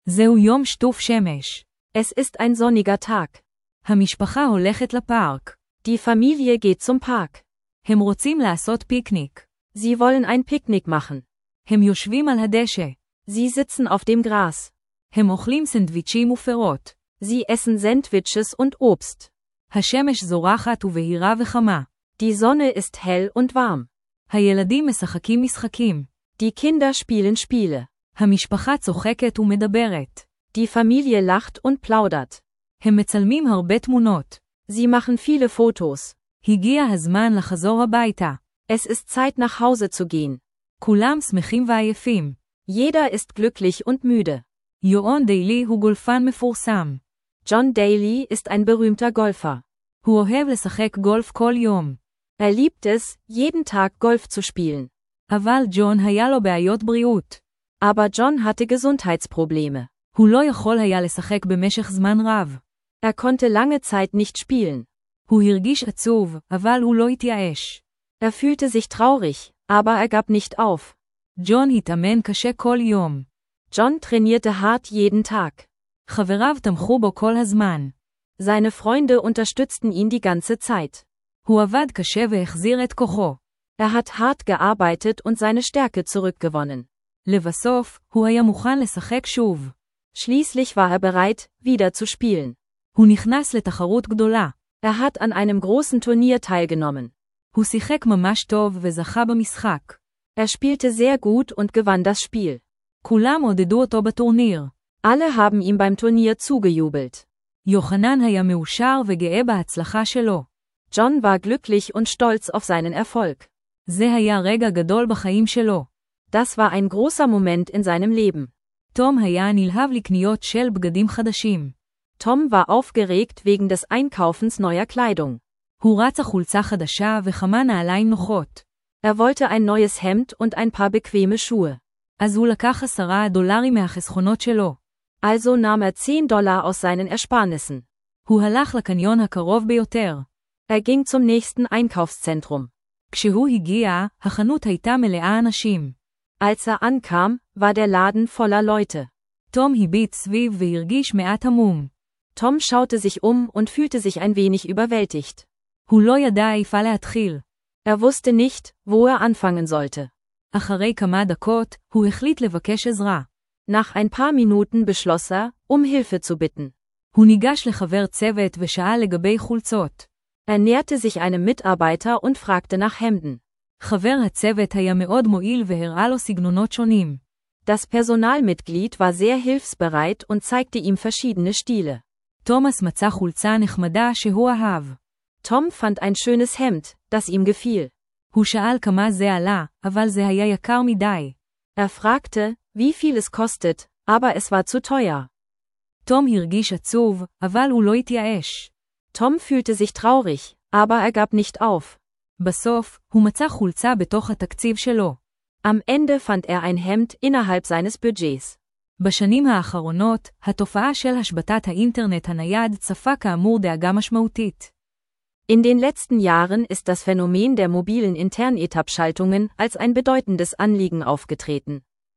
זהו יום שטוף שמש. Es ist ein sonniger Tag. המשפחה הולכת לפארק. Die Familie geht zum Park. הם רוצים לעשות פיקניק. Sie wollen ein Picknick machen. הם יושבים על הדשא. Sie sitzen auf dem Gras. הם אוכלים סנדוויצ'ים ופירות. Sie essen Sandwiches und Obst. השמש זורחת ובהירה וחמה. Die Sonne ist hell und warm. הילדים משחקים משחקים. Die Kinder spielen Spiele. המשפחה צוחקת ומדברת. Die Familie lacht und plaudert. הם מצלמים הרבה תמונות. Sie machen viele Fotos. הגיע הזמן לחזור הביתה. Es ist Zeit nach Hause zu gehen. כולם שמחים ועייפים. Jeder ist glücklich und müde. יואן דיילי הוא גולפן מפורסם. John Daly ist ein berühmter Golfer. הוא אוהב לשחק גולף כל יום. Er liebt es, jeden Tag Golf zu spielen. אבל ג'ון היה לו בעיות בריאות. Aber John hatte Gesundheitsprobleme. הוא לא יכול היה לשחק במשך זמן רב. Er konnte lange Zeit nicht spielen. הוא הרגיש עצוב, אבל הוא לא התייאש. Er fühlte sich traurig, aber er gab nicht auf. ג'ון התאמן קשה כל יום. John trainierte hart jeden Tag. חבריו תמכו בו כל הזמן. Seine Freunde unterstützten ihn die ganze Zeit. הוא עבד קשה והחזיר את כוחו. Er hat hart gearbeitet und seine Stärke zurückgewonnen. לבסוף, הוא היה מוכן לשחק שוב. Schließlich war er bereit, wieder zu spielen. הוא נכנס לתחרות גדולה. Er hat an einem großen Turnier teilgenommen. הוא שיחק ממש טוב וזכה במשחק. Er spielte sehr gut und gewann das Spiel. כולם עודדו אותו בטורניר. Alle haben ihm beim Turnier zugejubelt. יוחנן היה מאושר וגאה בהצלחה שלו. John war glücklich und stolz auf seinen Erfolg. זה היה רגע גדול בחיים שלו. Das war ein großer Moment in seinem Leben. תום היה נלהב לקניות של בגדים חדשים. Tom war aufgeregt wegen des Einkaufens neuer Kleidung. הוא רצה חולצה חדשה וכמה נעליים נוחות. Er wollte ein neues Hemd und ein paar bequeme Schuhe. אז הוא לקח $10 מהחסכונות שלו. Also nahm er $10 aus seinen Ersparnissen. הוא הלך לקניון הקרוב ביותר. Er ging zum nächsten Einkaufszentrum. כשהוא הגיע, החנות הייתה מלאה אנשים. Als er ankam, war der Laden voller Leute. תום הביט סביב והרגיש מעט המום. Tom schaute sich und fühlte sich ein wenig überwältigt. הוא לא ידע איפה להתחיל. Er wusste nicht, wo er anfangen sollte. אחרי כמה דקות, הוא החליט לבקש עזרה. Nach ein paar Minuten beschloss er, Hilfe zu bitten. הוא ניגש לחבר צוות ושאל לגבי חולצות. Er näherte sich einem Mitarbeiter und fragte nach Hemden. חבר הצוות היה מאוד מועיל והראה לו סגנונות שונים. Das Personalmitglied war sehr hilfsbereit und zeigte ihm verschiedene Stile. תומאס מצא חולצה נחמדה שהוא אהב. Tom fand ein schönes Hemd, das ihm gefiel. הוא שאל כמה זה עלה, אבל זה היה יקר מדי. Er fragte, wie viel es kostet, aber es war zu teuer. תום הרגיש עצוב, אבל הוא לא התייאש. Tom fühlte sich traurig, aber er gab nicht auf. בסוף, הוא מצא חולצה בתוך התקציב שלו. Am Ende fand er ein Hemd innerhalb seines Budgets. בשנים האחרונות, התופעה של השבתת האינטרנט הנייד צפה כאמור דאגה משמעותית. In den letzten Jahren ist das Phänomen der mobilen Internetabschaltungen als ein bedeutendes Anliegen aufgetreten.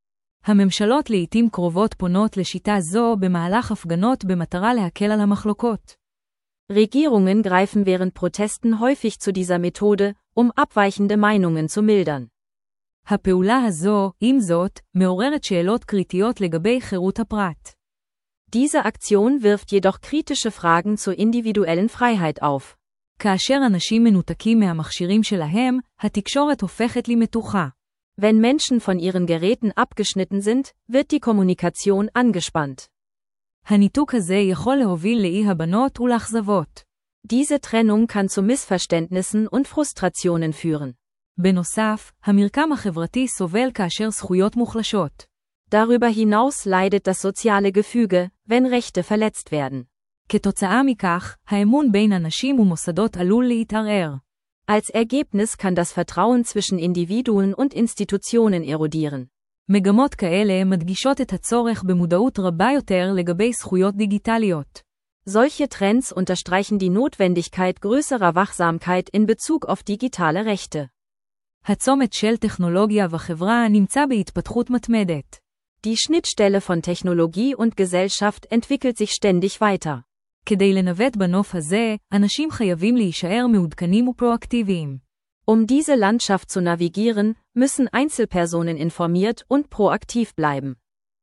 הממשלות לעתים קרובות פונות לשיטה זו במהלך הפגנות במטרה להקל על המחלוקות. Regierungen greifen während Protesten häufig zu dieser Methode, abweichende Meinungen zu mildern. הפעולה הזו, עם זאת, מעוררת שאלות קריטיות לגבי חירות הפרט. Diese Aktion wirft jedoch kritische Fragen zur individuellen Freiheit auf. כאשר אנשים מנותקים מהמכשירים שלהם, התקשורת הופכת לי מתוחה. Wenn Menschen von ihren Geräten abgeschnitten sind, wird die Kommunikation angespannt. הניתוק הזה יכול להוביל לאי הבנות ולאכזבות. Diese Trennung kann zu Missverständnissen und Frustrationen führen. בנוסף, המרקם החברתי סובל כאשר זכויות מוחלשות. Darüber hinaus leidet das soziale Gefüge, wenn Rechte verletzt werden. כתוצאה מכך, האמון בין אנשים ומוסדות עלול להתערער. Als Ergebnis kann das Vertrauen zwischen Individuen und Institutionen erodieren. מגמות כאלה מדגישות את הצורך במודעות רבה יותר לגבי זכויות דיגיטליות. Solche Trends unterstreichen die Notwendigkeit größerer Wachsamkeit in Bezug auf digitale Rechte. הצומת של טכנולוגיה וחברה נמצא בהתפתחות מתמדת. Die Schnittstelle von Technologie und Gesellschaft entwickelt sich ständig weiter. כדי לנווט בנוף הזה, אנשים חייבים להישאר מעודכנים ופרואקטיביים. Diese Landschaft zu navigieren, müssen Einzelpersonen informiert und proaktiv bleiben.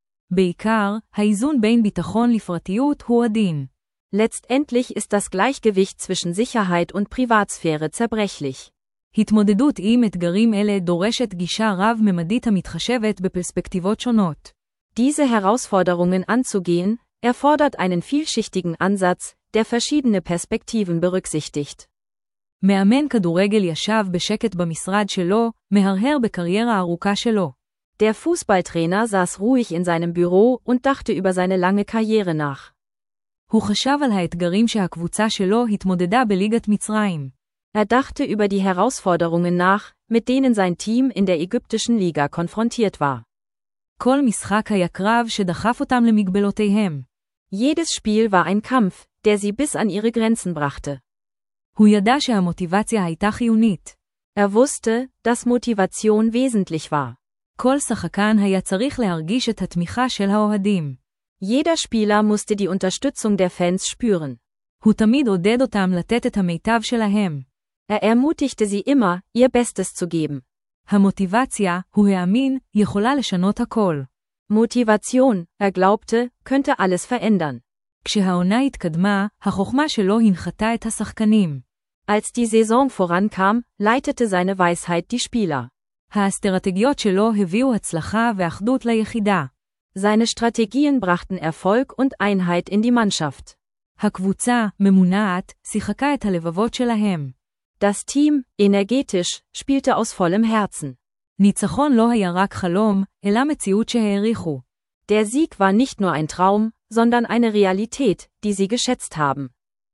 בעיקר, האיזון בין ביטחון לפרטיות הוא עדין. Letztendlich ist das Gleichgewicht zwischen Sicherheit und Privatsphäre zerbrechlich. התמודדות עם אתגרים אלה דורשת גישה רב-ממדית המתחשבת בפרספקטיבות שונות. Diese Herausforderungen anzugehen, erfordert einen vielschichtigen Ansatz, der verschiedene Perspektiven berücksichtigt. מאמן כדורגל ישב בשקט במשרד שלו, מהרהר בקריירה הארוכה שלו. Der Fußballtrainer saß ruhig in seinem Büro und dachte über seine lange Karriere nach. הוא חשב על האתגרים שהקבוצה שלו התמודדה בליגת מצרים. Er dachte über die Herausforderungen nach, mit denen sein Team in der ägyptischen Liga konfrontiert war. כל משחק היה קרב שדחף אותם למגבלותיהם. Jedes Spiel war ein Kampf, der sie bis an ihre Grenzen brachte. הוא ידע שהמוטיבציה הייתה חיונית. Er wusste, dass Motivation wesentlich war. כל שחקן היה צריך להרגיש את התמיכה של האוהדים. Jeder Spieler musste die Unterstützung der Fans spüren. הוא תמיד עודד אותם לתת את המיטב שלהם. Er ermutigte sie immer, ihr Bestes zu geben. המוטיבציה, הוא האמין, יכולה לשנות הכל. Motivation, er glaubte, könnte alles verändern. כשהעונה התקדמה, החוכמה שלו הנחתה את השחקנים. Als die Saison vorankam, leitete seine Weisheit die Spieler. האסטרטגיות שלו הביאו הצלחה ואחדות ליחידה. Seine Strategien brachten Erfolg und Einheit in die Mannschaft. הקבוצה, ממונעת, שיחקה את הלבבות שלהם. Das Team, energetisch, spielte aus vollem Herzen. ניצחון לא היה רק חלום, אלא מציאות שהעריכו. Der Sieg war nicht nur ein Traum, sondern eine Realität, die sie geschätzt haben.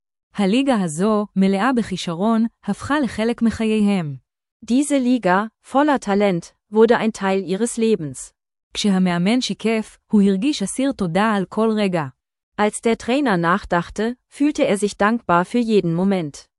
הליגה הזו, מלאה בכישרון, הפכה לחלק מחייהם. Diese Liga, voller Talent, wurde ein Teil ihres Lebens. כשהמאמן שיקף, הוא הרגיש אסיר תודה על כל רגע. Als der Trainer nachdachte, fühlte er sich dankbar für jeden Moment.